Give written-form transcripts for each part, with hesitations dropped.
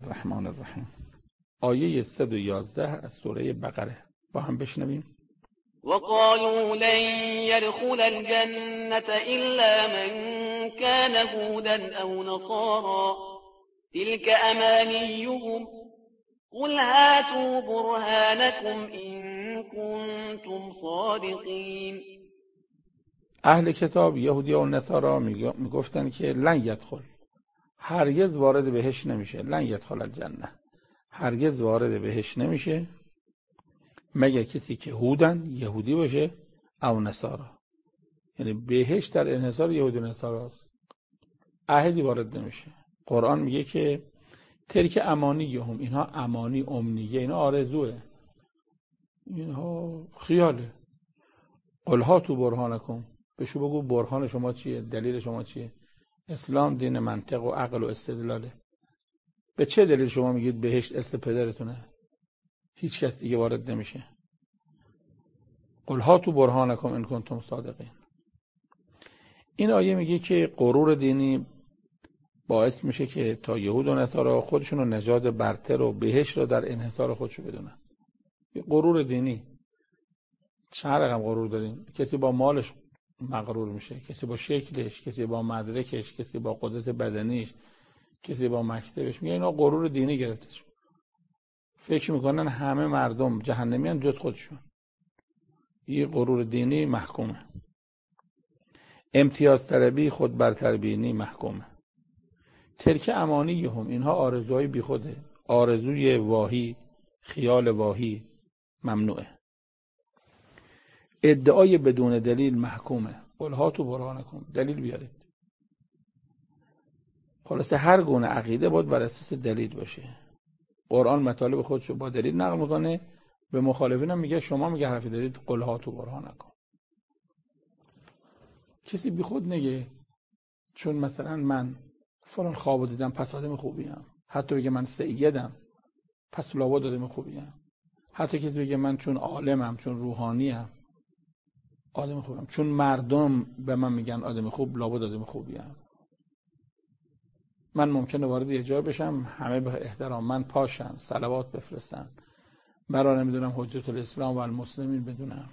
الرحمن الرحیم. آیه 111 از سوره بقره با هم بشنویم. وقالوا لن يدخل الجنة إلا من كان هودا أو نصارى تلك أمانيهم قل هاتوا برهانكم إن كنتم صادقين. اهل کتاب یهودی و نصارا میگفتن که لن یدخل، هرگز وارد بهشت نمیشه. لن یدخل الجنه، هرگز وارد بهشت نمیشه مگر کسی که هودن، یهودی باشه، او نصارا. یعنی بهشت در انحصار یهودی و نصارا است، احدی وارد نمیشه. قرآن میگه که تلک امانیهم، اینها امانی، امنیه، اینا آرزوه، اینها خیاله. قل هاتوا برهانکم، بهشو بگو برهان شما چیه، دلیل شما چیه. اسلام دین منطق و عقل و استدلاله. به چه دلیل شما میگید بهشت ارث پدرتونه، هیچ کس دیگه وارد نمیشه؟ قل هاتوا برهانکم ان کنتم صادقین. این آیه میگه که غرور دینی باعث میشه که تا یهود و نصارا خودشون رو نژاد برتر و بهشت رو در انحصار خودشون بدونن. غرور دینی. چند رقم غرور داریم. کسی با مالش مغرور میشه، کسی با شکلش، کسی با مدرکش، کسی با قدرت بدنیش، کسی با مکتبش. میگه اینا غرور دینی گرفتش. فکر میکنن همه مردم جهنمیان جز خودشون. این غرور دینی محکومه. امتیاز طلبی، خود برتر بینی محکومه. تلک امانیهم، اینها آرزوهای بیخوده، آرزوی واهی، خیال واهی ممنوعه. ادعای بدون دلیل محکومه. قل هاتوا برهانکم، دلیل بیارید. خلاصه هر گونه عقیده باید بر اساس دلیل باشه. قرآن مطالب خودشو با دلیل نقل میکنه، به مخالفینم میگه شما میگه حرفی دارید، قل هاتوا برهانکم. کسی بی خود نگه چون مثلا من فلان خوابو دیدم پس آدم خوبیم، حتی بگه من سیدم پس لابد آدم خوبیم، حتی کسی بگه من چون عالمم، چون روحانیم آدم خوبیم، چون مردم به من میگن آدم خوب لابد آدم خوبیم. من ممکنه وارد یه جای بشم همه به احترام من پاشن، صلوات بفرستن، مرا نمیدونم حجت الاسلام و المسلمین بدونم.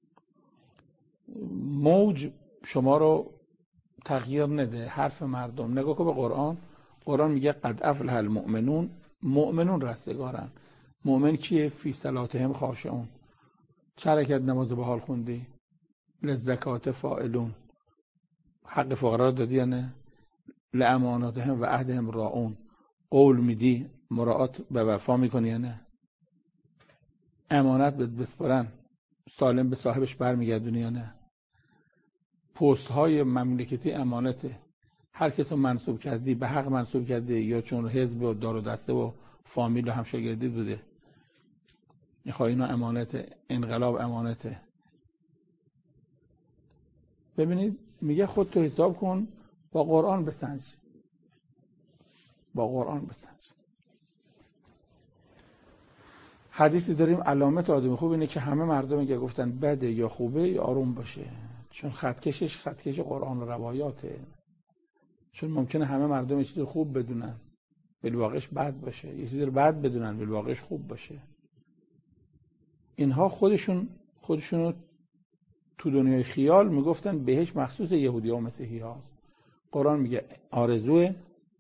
موج شما رو تغییر نده. حرف مردم نگاه کن به قرآن. قرآن میگه قد افلح المؤمنون، مؤمنون رستگارن. مؤمن کیه؟ فی صلاتهم خاشعون. چه رکعت نماز به حال خوندی؟ للزکات فاعلون. حق فقرا رو دادی یا نه؟ لاماناتهم و عهدهم راعون. قول میدی، مراعات به وفا میکنی یا نه؟ امانت بسپارن، سالم به صاحبش برمیگردونی یا نه؟ پست های مملکتی امانته. هر کس رو منصوب کردی به حق منصوب کردی یا چون حزب و دار و دسته و فامیل و همشاگردی بوده میخوای اینو امانته. انقلاب امانته. ببینید میگه خود تو حساب کن، با قرآن بسنج، با قرآن بسنج. حدیثی داریم علامت آدم خوب اینه که همه مردم اگه گفتن بده یا خوبه یا آروم باشه، چون خطکش قرآن و روایاته. چون ممکنه همه مردم یه چیز خوب بدونن بالواقعش بد باشه، یه چیز رو بد بدونن بالواقعش خوب باشه. اینها خودشون تو دنیای خیال میگفتن بهش مخصوص یهودی و مسیحی هاست. قرآن میگه آرزو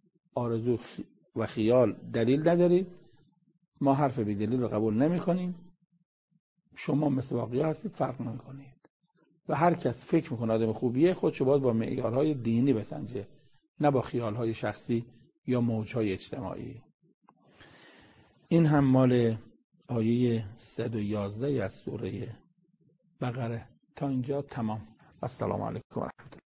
و خیال دلیل ندارید، ما حرف بی دلیل رو قبول نمی کنیم، شما مثل باقی ها هستید، فرق نمی کنید. و هر کس فکر میکنه آدم خوبیه خودشو باید با معیارهای دینی بسنجه، نه با خیالهای شخصی یا موجهای اجتماعی. این هم مال آیه 111 از سوره بقره. تا اینجا تمام. السلام علیکم و رحمت الله.